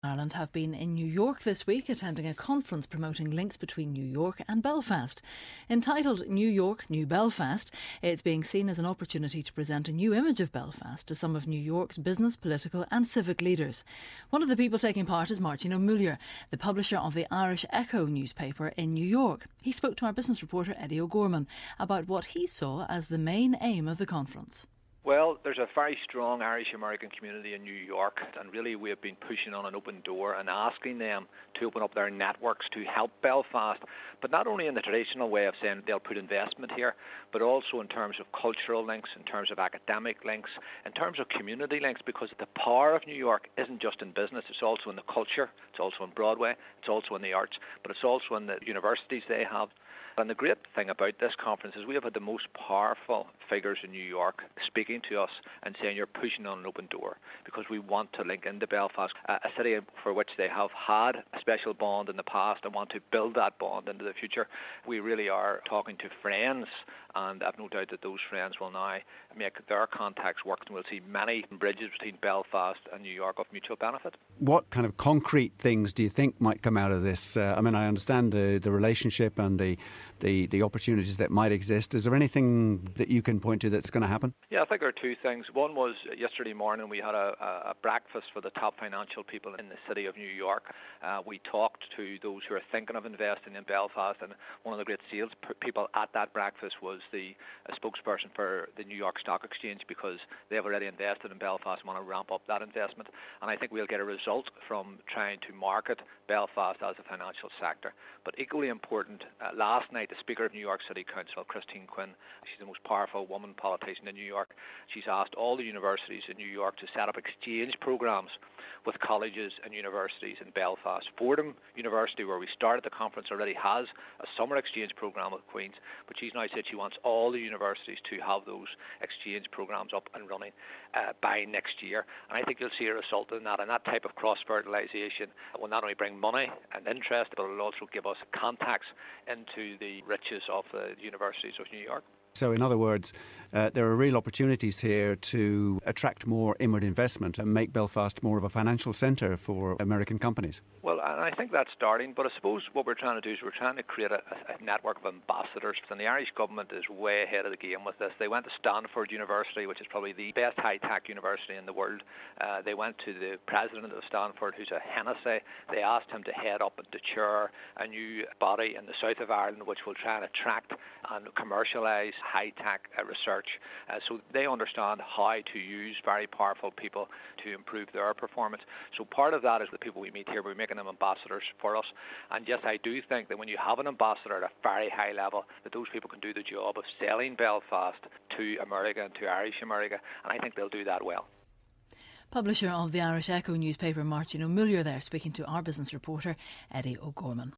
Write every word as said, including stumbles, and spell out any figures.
Ireland have been in New York this week attending a conference promoting links between New York and Belfast. Entitled New York, New Belfast, it's being seen as an opportunity to present a new image of Belfast to some of New York's business, political and civic leaders. One of the people taking part is Martin O'Muilleoir, the publisher of the Irish Echo newspaper in New York. He spoke to our business reporter Eddie O'Gorman about what he saw as the main aim of the conference. Well, there's a very strong Irish-American community in New York, and really we have been pushing on an open door and asking them to open up their networks to help Belfast, but not only in the traditional way of saying they'll put investment here, but also in terms of cultural links, in terms of academic links, in terms of community links, because the power of New York isn't just in business, it's also in the culture, it's also in Broadway, it's also in the arts, but it's also in the universities they have. And the great thing about this conference is we have had the most powerful figures in New York speaking to us and saying you're pushing on an open door because we want to link into Belfast, a city for which they have had a special bond in the past and want to build that bond into the future. We really are talking to friends, and I've no doubt that those friends will now make their contacts work, and we'll see many bridges between Belfast and New York of mutual benefit. What kind of concrete things do you think might come out of this? Uh, I mean, I understand the, the relationship and the, the the opportunities that might exist. Is there anything that you can point to that's going to happen? Yeah, I think there are two things. One was yesterday morning we had a, a breakfast for the top financial people in the city of New York. Uh, we talked to those who are thinking of investing in Belfast, and one of the great sales people at that breakfast was the a spokesperson for the New York Stock Exchange, because they've already invested in Belfast and want to ramp up that investment. And I think we'll get a result from trying to market Belfast as a financial sector. But equally important, uh, last night the Speaker of New York City Council, Christine Quinn, she's the most powerful woman politician in New York, she's asked all the universities in New York to set up exchange programs with colleges and universities in Belfast. Fordham University, where we started the conference, already has a summer exchange program with Queen's, but she's now said she wants all the universities to have those exchange programs up and running uh, by next year. And I think you'll see a result in that, and that type of cross-fertilisation will not only bring money and interest, but it will also give us contacts into the riches of the universities of New York. So in other words, uh, there are real opportunities here to attract more inward investment and make Belfast more of a financial centre for American companies. Well, and I think that's starting, but I suppose what we're trying to do is we're trying to create a, a network of ambassadors, and the Irish government is way ahead of the game with this. They went to Stanford University, which is probably the best high-tech university in the world. Uh, they went to the president of Stanford, who's a Hennessy. They asked him to head up and to chair a new body in the south of Ireland, which will try and attract and commercialise high-tech uh, research. Uh, so they understand how to use very powerful people to improve their performance. So part of that is the people we meet here. We're making them ambassadors for us. And yes, I do think that when you have an ambassador at a very high level, that those people can do the job of selling Belfast to America and to Irish America. And I think they'll do that well. Publisher of the Irish Echo newspaper, Martin O'Muilleoir there, speaking to our business reporter, Eddie O'Gorman.